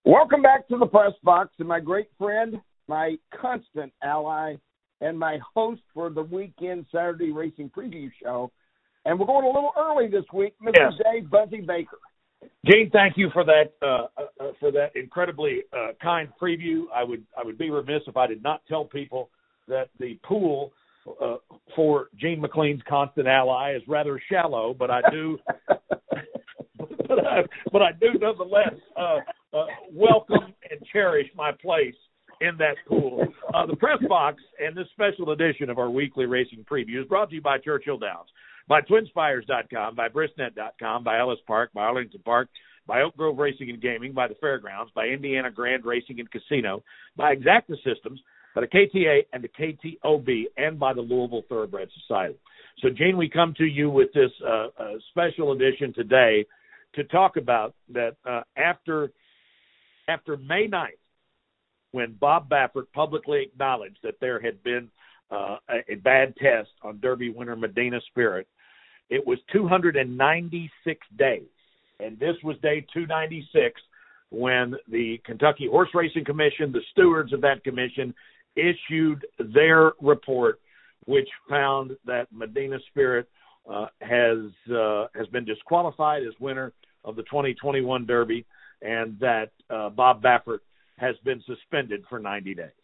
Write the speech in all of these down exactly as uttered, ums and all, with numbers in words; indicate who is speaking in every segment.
Speaker 1: Welcome back to the Press Box, and my great friend, my constant ally, and my host for the weekend Saturday Racing Preview Show. And we're going a little early this week, Mister
Speaker 2: Yes.
Speaker 1: Dave Buzzy Baker.
Speaker 2: Gene, thank you for that uh, uh, for that incredibly uh, kind preview. I would I would be remiss if I did not tell people that the pool uh, for Gene McLean's constant ally is rather shallow, but I do but, I, but I do nonetheless uh, uh, welcome and cherish my place in that pool. Uh, the Press Box and this special edition of our weekly racing preview is brought to you by Churchill Downs, by Twin Spires dot com, by Bristnet dot com, by Ellis Park, by Arlington Park, by Oak Grove Racing and Gaming, by the Fairgrounds, by Indiana Grand Racing and Casino, by Exacta Systems, by the K T A and the K T O B, and by the Louisville Thoroughbred Society. So, Gene, we come to you with this uh, uh, special edition today to talk about that uh, after after May ninth, when Bob Baffert publicly acknowledged that there had been uh, a, a bad test on Derby winner Medina Spirit, it was two hundred ninety-six days, and this was day two ninety-six when the Kentucky Horse Racing Commission, the stewards of that commission, issued their report, which found that Medina Spirit uh, has uh, has been disqualified as winner of the twenty twenty-one Derby, and that uh, Bob Baffert has been suspended for ninety days.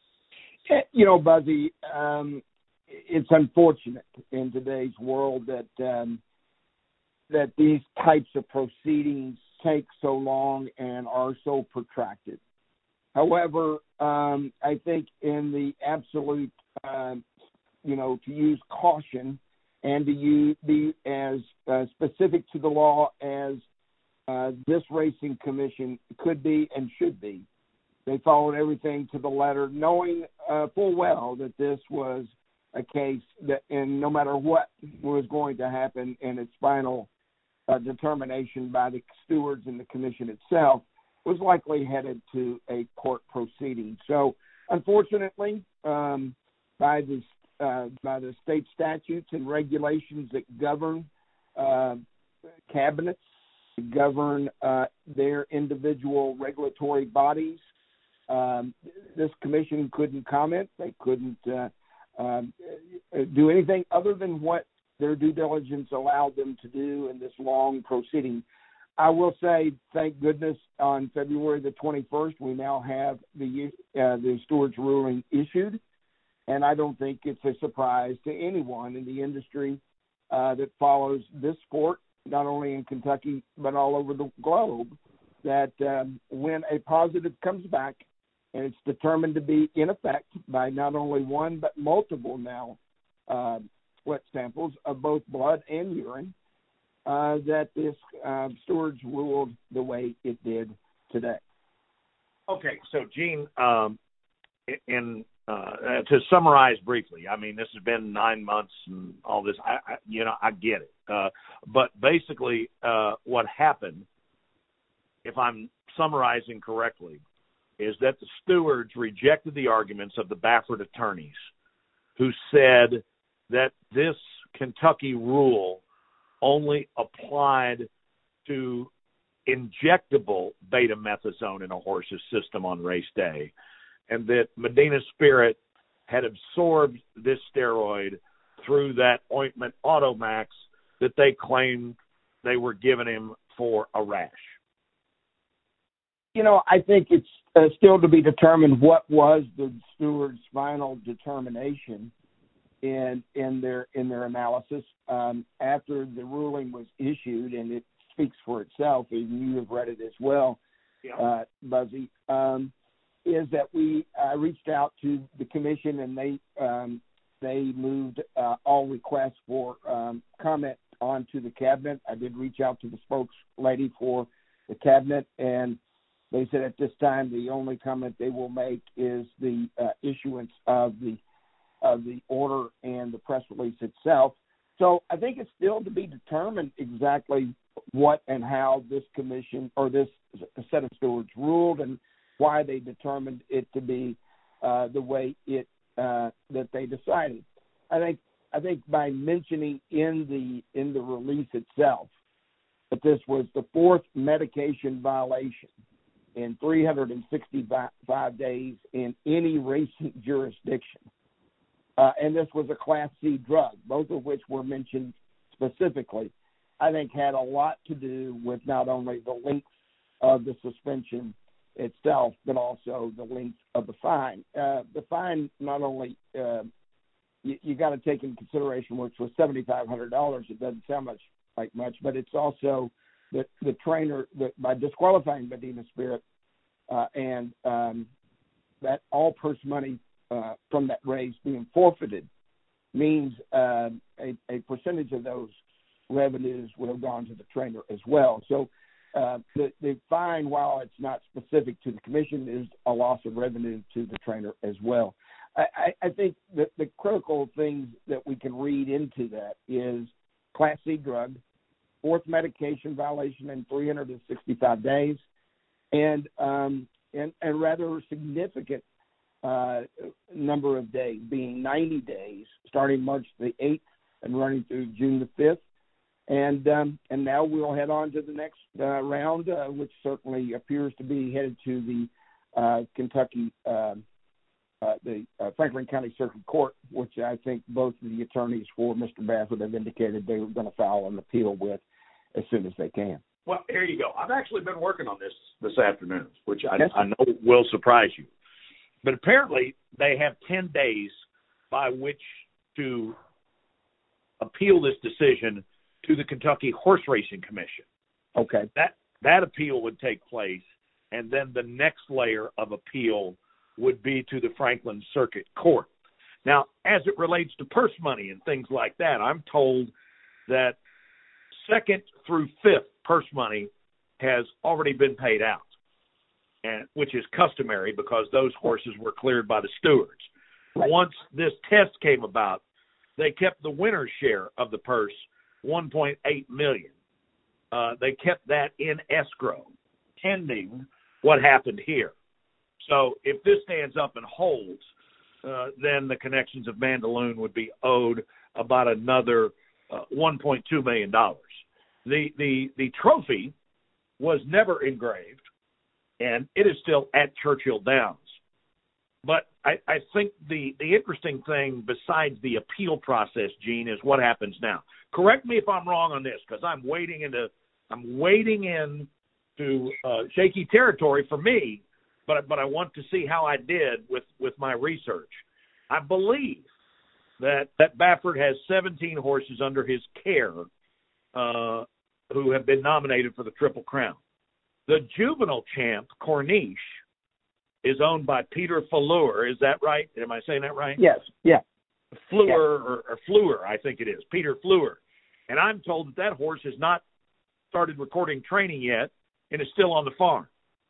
Speaker 1: You know, Buzzy, um, it's unfortunate in today's world that um, that these types of proceedings take so long and are so protracted. However, um, I think in the absolute, uh, you know, to use caution and to use, be as uh, specific to the law as uh, this racing commission could be and should be, they followed everything to the letter, knowing uh, full well that this was a case that, and no matter what was going to happen in its final uh, determination by the stewards and the commission itself, was likely headed to a court proceeding. So, unfortunately, um, by the uh, by the state statutes and regulations that govern uh, cabinets, govern uh, their individual regulatory bodies, um, this commission couldn't comment. They couldn't uh, uh, do anything other than what their due diligence allowed them to do in this long proceeding. I will say, thank goodness, on February the twenty-first, we now have the uh, the stewards ruling issued, and I don't think it's a surprise to anyone in the industry uh, that follows this sport, not only in Kentucky but all over the globe, that um, when a positive comes back and it's determined to be in effect by not only one but multiple now uh, sweat samples of both blood and urine, Uh, that this uh, stewards ruled the way it did today.
Speaker 2: Okay, so Gene, um, in uh, to summarize briefly, I mean, this has been nine months and all this. I, I you know, I get it, uh, but basically, uh, what happened, if I'm summarizing correctly, is that the stewards rejected the arguments of the Baffert attorneys, who said that this Kentucky rule only applied to injectable betamethasone in a horse's system on race day, and that Medina Spirit had absorbed this steroid through that ointment Automax that they claimed they were giving him for a rash.
Speaker 1: You know, I think it's uh, still to be determined what was the steward's final determination in in their in their analysis um, after the ruling was issued, and it speaks for itself, and you have read it as well,
Speaker 2: Yeah.
Speaker 1: uh, Buzzy, um, is that we uh, reached out to the commission, and they um, they moved uh, all requests for um, comment onto the cabinet. I did reach out to the spokeslady for the cabinet, and they said at this time the only comment they will make is the uh, issuance of the of the order and the press release itself. So I think it's still to be determined exactly what and how this commission or this set of stewards ruled and why they determined it to be uh, the way it uh, that they decided. I think I think by mentioning in the in the release itself that this was the fourth medication violation in three hundred sixty-five days in any racing jurisdiction. Uh, and this was a Class C drug, both of which were mentioned specifically, I think had a lot to do with not only the length of the suspension itself, but also the length of the fine. Uh, the fine not only uh, you, you got to take into consideration, which was seventy-five hundred dollars. It doesn't sound much like much, but it's also the the trainer that by disqualifying Medina Spirit uh, and um, that all purse money uh, from that race being forfeited means uh, a, a percentage of those revenues would have gone to the trainer as well. So uh, the, the fine, while it's not specific to the commission, is a loss of revenue to the trainer as well. I, I, I think that the critical things that we can read into that is Class C drug, fourth medication violation in three hundred sixty-five days, and um, and, and rather significant uh, number of days, being ninety days, starting March the eighth and running through June the fifth. And um, and now we'll head on to the next uh, round, uh, which certainly appears to be headed to the uh, Kentucky, uh, uh, the uh, Franklin County Circuit Court, which I think both of the attorneys for Mister Baffert have indicated they were going to file an appeal with as soon as they can.
Speaker 2: Well, here you go. I've actually been working on this this afternoon, which I, yes. I know will surprise you. But apparently they have ten days by which to appeal this decision to the Kentucky Horse Racing Commission.
Speaker 1: Okay.
Speaker 2: That that appeal would take place, and then the next layer of appeal would be to the Franklin Circuit Court. Now, as it relates to purse money and things like that, I'm told that second through fifth purse money has already been paid out, and which is customary because those horses were cleared by the stewards.
Speaker 1: Right.
Speaker 2: Once this test came about, they kept the winner's share of the purse, one point eight million dollars. Uh, they kept that in escrow, pending what happened here. So if this stands up and holds, uh, then the Connections of Mandaloun would be owed about another uh, one point two million dollars. The, the, the trophy was never engraved, and it is still at Churchill Downs. But I, I think the, the interesting thing besides the appeal process, Gene, is what happens now. Correct me if I'm wrong on this, because I'm wading into I'm wading into uh, shaky territory for me, but but I want to see how I did with, with my research. I believe that that Baffert has seventeen horses under his care uh, who have been nominated for the Triple Crown. The juvenile champ, Corniche, is owned by Peter Fleur. Is that right? Am I saying that right?
Speaker 1: Yes. Yeah.
Speaker 2: Fleur,
Speaker 1: yeah.
Speaker 2: Or, or Fleur, I think it is. Peter Fleur. And I'm told that that horse has not started recording training yet and is still on the farm.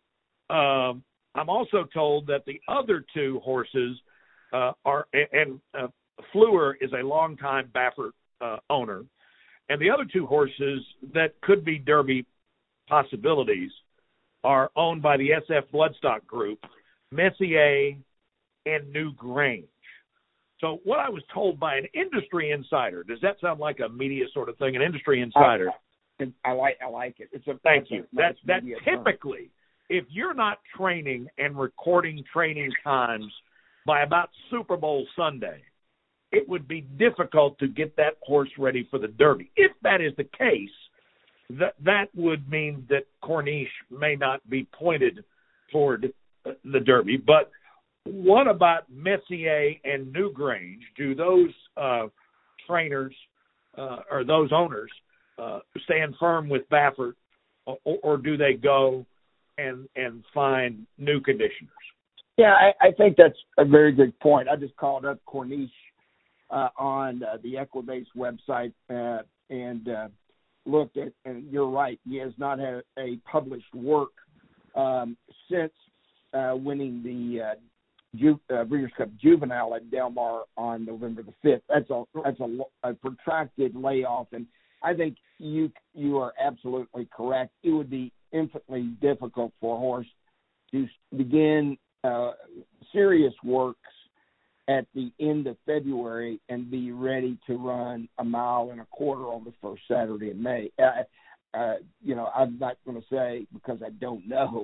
Speaker 2: Um, I'm also told that the other two horses uh, are, and uh, Fleur is a longtime Baffert uh, owner, and the other two horses that could be Derby possibilities are owned by the S F Bloodstock Group, Messier and New Grange. So what I was told by an industry insider, does that sound like a media sort of thing? An industry insider.
Speaker 1: I, I like I like it. It's a
Speaker 2: thank you.
Speaker 1: A
Speaker 2: that
Speaker 1: nice
Speaker 2: that typically, if you're not training and recording training times by about Super Bowl Sunday, it would be difficult to get that horse ready for the Derby. If that is the case, that that would mean that Corniche may not be pointed toward the Derby. But what about Messier and New Grange? Do those uh, trainers uh, or those owners uh, stand firm with Baffert, or, or do they go and and find new conditioners?
Speaker 1: Yeah, I, I think that's a very good point. I just called up Corniche uh, on uh, the Equibase website uh, and uh, looked at, and you're right, he has not had a published work um, since uh, winning the uh, Ju- uh, Breeders' Cup Juvenile at Del Mar on November the fifth. That's a that's a, a protracted layoff, and I think you you are absolutely correct. It would be infinitely difficult for a horse to begin uh, serious works at the end of February and be ready to run a mile and a quarter on the first Saturday in May. Uh, uh, you know, I'm not going to say, because I don't know,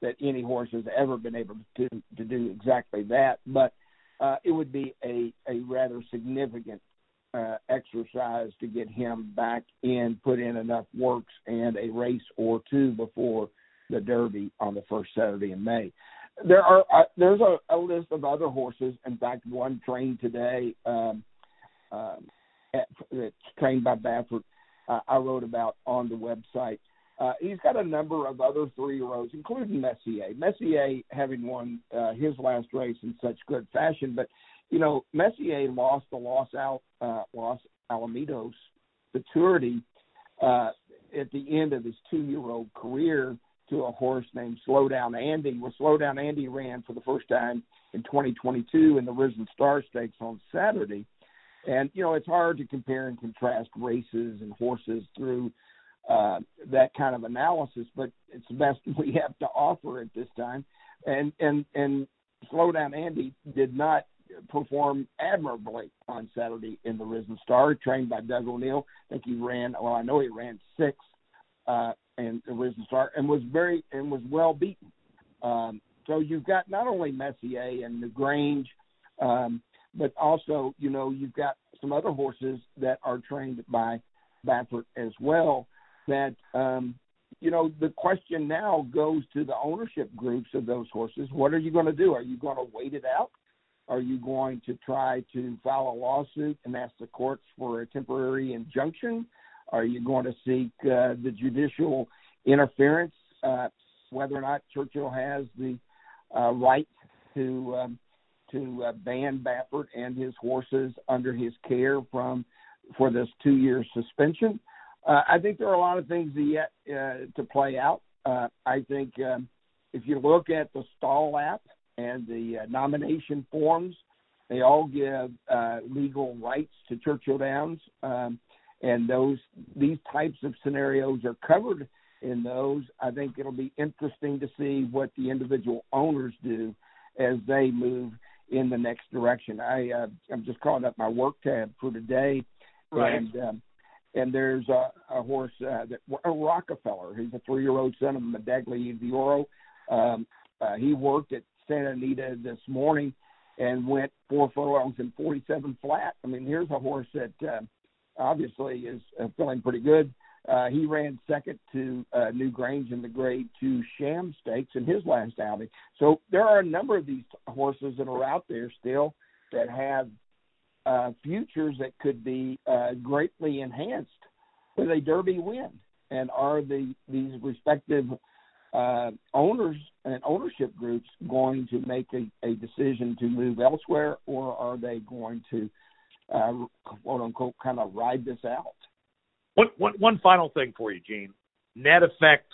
Speaker 1: that any horse has ever been able to to do exactly that. But uh, it would be a, a rather significant uh, exercise to get him back in, put in enough works and a race or two before the Derby on the first Saturday in May. There are uh, there's a, a list of other horses. In fact, one trained today um, um, at, that's trained by Baffert. Uh, I wrote about on the website. Uh, he's got a number of other three-year-olds, including Messier. Messier having won uh, his last race in such good fashion, but you know Messier lost the Los Al uh, Los Alamitos Futurity uh, at the end of his two-year-old career to a horse named Slowdown Andy. Well, Slowdown Andy ran for the first time in twenty twenty-two in the Risen Star Stakes on Saturday. And, you know, it's hard to compare and contrast races and horses through uh, that kind of analysis, but it's the best we have to offer at this time. And, and, and Slowdown Andy did not perform admirably on Saturday in the Risen Star, trained by Doug O'Neill. I think he ran, well, I know he ran sixth. Uh, and the Risen Star, and was very and was well beaten. Um, so you've got not only Messier and the Grange, um, but also you know you've got some other horses that are trained by Baffert as well. That um, you know the question now goes to the ownership groups of those horses. What are you going to do? Are you going to wait it out? Are you going to try to file a lawsuit and ask the courts for a temporary injunction? Are you going to seek uh, the judicial interference, uh, whether or not Churchill has the uh, right to um, to uh, ban Baffert and his horses under his care from for this two-year suspension? Uh, I think there are a lot of things yet uh, to play out. Uh, I think um, if you look at the Stall app and the uh, nomination forms, they all give uh, legal rights to Churchill Downs. Um, And those these types of scenarios are covered in those. I think it'll be interesting to see what the individual owners do as they move in the next direction. I uh, I'm just calling up my work tab for today,
Speaker 2: right.
Speaker 1: and um, and there's a, a horse uh, that a Rockefeller. He's a three-year-old son of Medaglia di Oro. Um, uh, he worked at Santa Anita this morning and went four furlongs and forty-seven flat. I mean, here's a horse that. Uh, obviously is uh, feeling pretty good. Uh, he ran second to uh, New Grange in the Grade two Sham Stakes in his last outing. So there are a number of these horses that are out there still that have uh, futures that could be uh, greatly enhanced with a Derby win. And are the these respective uh, owners and ownership groups going to make a, a decision to move elsewhere, or are they going to Uh, quote unquote, kind of ride this out?
Speaker 2: One, one, one final thing for you, Gene. Net effect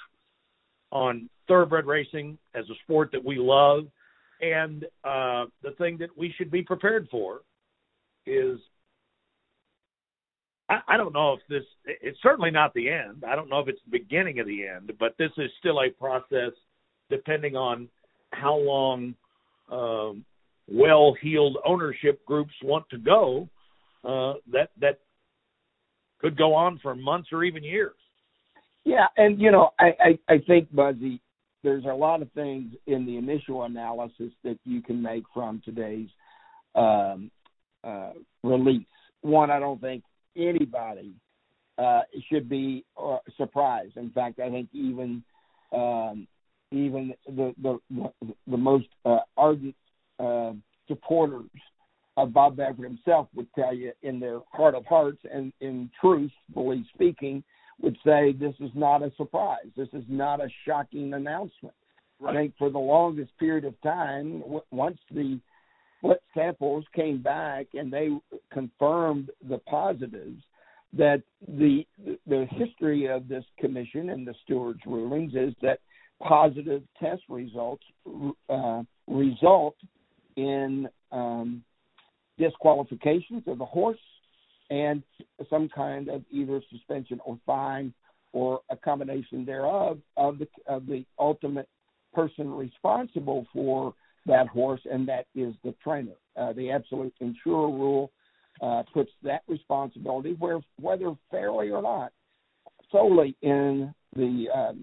Speaker 2: on thoroughbred racing as a sport that we love, and uh, the thing that we should be prepared for is, I, I don't know if this, it's certainly not the end. I don't know if it's the beginning of the end, but this is still a process depending on how long um, well-heeled ownership groups want to go. Uh, that that could go on for months or even years.
Speaker 1: Yeah, and, you know, I, I, I think, Buzzy, there's a lot of things in the initial analysis that you can make from today's um, uh, release. One, I don't think anybody uh, should be uh, surprised. In fact, I think even um, even the, the, the, the most uh, ardent uh, supporters of Bob Baffert himself would tell you in their heart of hearts and in truthfully speaking, would say this is not a surprise. This is not a shocking announcement. Right. I think for the longest period of time, w- once the split samples came back and they confirmed the positives, that the the history of this commission and the stewards' rulings is that positive test results uh, result in um, disqualifications of the horse and some kind of either suspension or fine or a combination thereof of the of the ultimate person responsible for that horse, and that is the trainer. Uh, the absolute insurer rule uh, puts that responsibility, where whether fairly or not, solely in the um,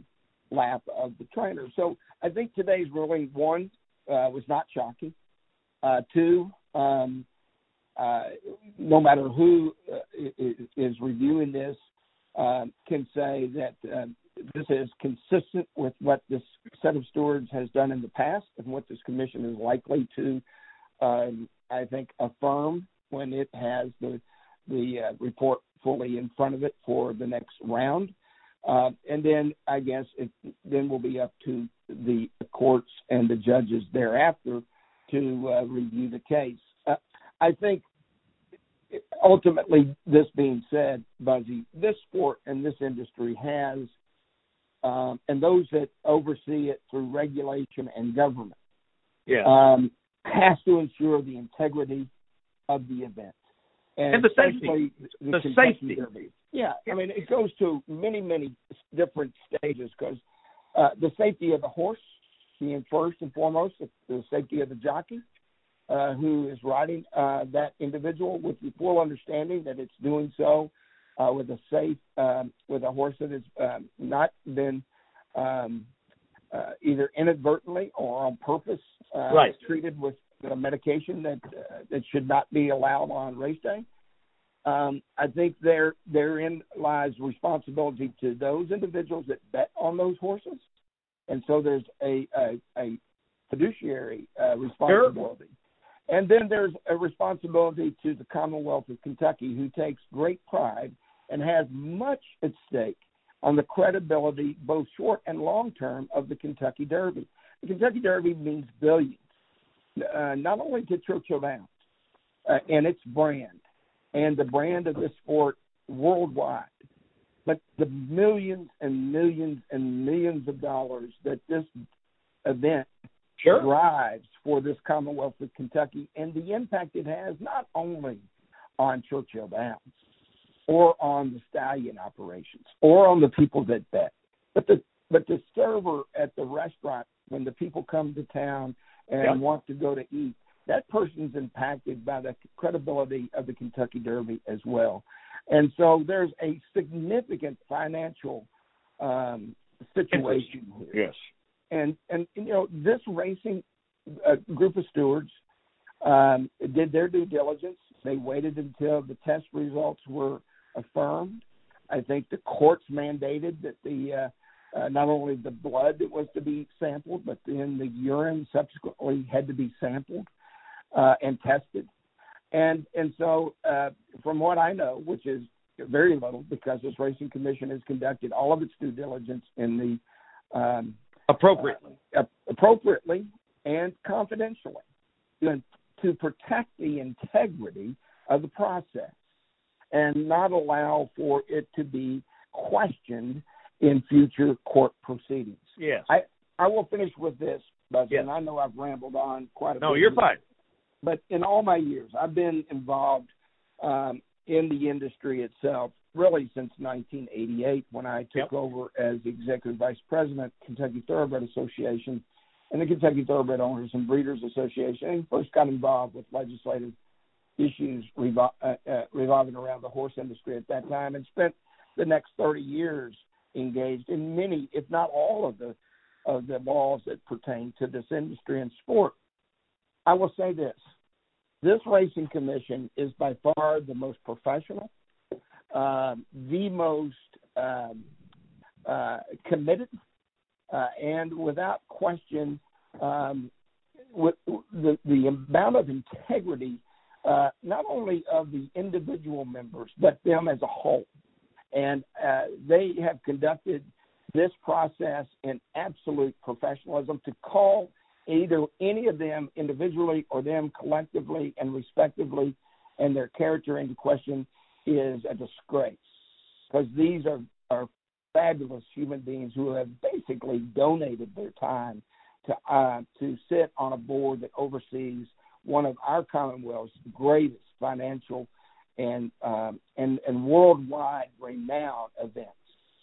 Speaker 1: lap of the trainer. So I think today's ruling, one, uh, was not shocking. Uh, two, um, uh, no matter who uh, is, is reviewing this, uh, can say that uh, this is consistent with what this set of stewards has done in the past and what this commission is likely to, um, I think, affirm when it has the the uh, report fully in front of it for the next round. Uh, and then I guess it then will be up to the courts and the judges thereafter to uh, review the case. Uh, I think ultimately, this being said, Buzzy, this sport and this industry has, um, and those that oversee it through regulation and government,
Speaker 2: yeah.
Speaker 1: um, has to ensure the integrity of the event. And,
Speaker 2: and the safety.
Speaker 1: The,
Speaker 2: the safety.
Speaker 1: Derby. Yeah, I mean, it goes to many, many different stages because uh, the safety of the horse, being first and foremost, the safety of the jockey uh, who is riding uh, that individual with the full understanding that it's doing so uh, with a safe, um, with a horse that has um, not been um, uh, either inadvertently or on purpose uh,
Speaker 2: right.
Speaker 1: treated with a medication that uh, that should not be allowed on race day. Um, I think there therein lies responsibility to those individuals that bet on those horses, and so there's a a, a fiduciary uh, responsibility, sure. And then there's a responsibility to the Commonwealth of Kentucky, who takes great pride and has much at stake on the credibility, both short and long term, of the Kentucky Derby. The Kentucky Derby means billions. Uh, not only to Churchill Downs uh, and its brand and the brand of this sport worldwide, but the millions and millions and millions of dollars that this event
Speaker 2: sure.
Speaker 1: drives for this Commonwealth of Kentucky and the impact it has not only on Churchill Downs or on the stallion operations or on the people that bet, but the but the server at the restaurant when the people come to town and yep. want to go to eat, that person's impacted by the credibility of the Kentucky Derby as well. And so there's a significant financial um, situation here.
Speaker 2: Yes.
Speaker 1: And, and, you know, this racing uh, group of stewards um, did their due diligence. They waited until the test results were affirmed. I think the courts mandated that the uh, Uh, not only the blood that was to be sampled, but then the urine subsequently had to be sampled uh, and tested. And and so uh, from what I know, which is very little because this racing commission has conducted all of its due diligence in the um,
Speaker 2: appropriately,
Speaker 1: uh, appropriately and confidentially to, to protect the integrity of the process and not allow for it to be questioned in future court proceedings.
Speaker 2: Yes.
Speaker 1: I, I will finish with this, Buzz,
Speaker 2: yes.
Speaker 1: and I know I've rambled on quite a
Speaker 2: no,
Speaker 1: bit.
Speaker 2: No, you're fine.
Speaker 1: But in all my years, I've been involved um, in the industry itself really since nineteen eighty-eight when I took
Speaker 2: yep.
Speaker 1: over as Executive Vice President, Kentucky Thoroughbred Association and the Kentucky Thoroughbred Owners and Breeders Association, and first got involved with legislative issues revol- uh, uh, revolving around the horse industry at that time, and spent the next thirty years engaged in many, if not all, of the of the laws that pertain to this industry and sport. I will say this: this racing commission is by far the most professional, uh, the most um, uh, committed, uh, and without question, um, with the the amount of integrity, uh, not only of the individual members but them as a whole. And uh, they have conducted this process in absolute professionalism. To call either any of them individually or them collectively and respectively and their character into question is a disgrace, because these are, are fabulous human beings who have basically donated their time to uh, to sit on a board that oversees one of our Commonwealth's greatest financial and um, and and worldwide renowned events.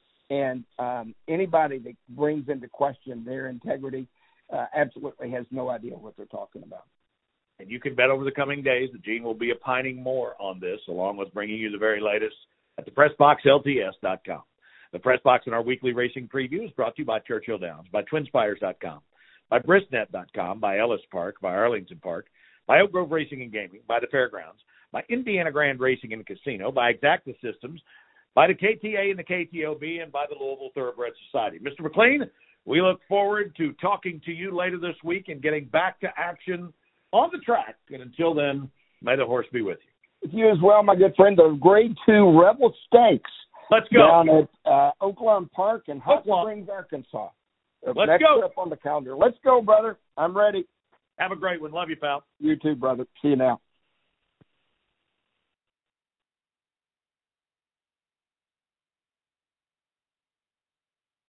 Speaker 1: And um, anybody that brings into question their integrity uh, absolutely has no idea what they're talking about.
Speaker 2: And you can bet over the coming days that Gene will be opining more on this, along with bringing you the very latest at the press box L T S dot com. The Press Box and our weekly racing preview is brought to you by Churchill Downs, by Twin Spires dot com, by Bristnet dot com, by Ellis Park, by Arlington Park, by Oak Grove Racing and Gaming, by the Fairgrounds, by Indiana Grand Racing and Casino, by Exacta Systems, by the K T A and the K T O B, and by the Louisville Thoroughbred Society. Mister McLean, we look forward to talking to you later this week and getting back to action on the track. And until then, may the horse be with you.
Speaker 1: With you as well, my good friend. The Grade Two Rebel Stakes.
Speaker 2: Let's go.
Speaker 1: Down at uh, Oaklawn Park in Hot
Speaker 2: Oaklawn.
Speaker 1: Springs, Arkansas.
Speaker 2: Let's
Speaker 1: Next
Speaker 2: go.
Speaker 1: up on the calendar. Let's go, brother. I'm ready.
Speaker 2: Have a great one. Love you, pal.
Speaker 1: You too, brother. See you now.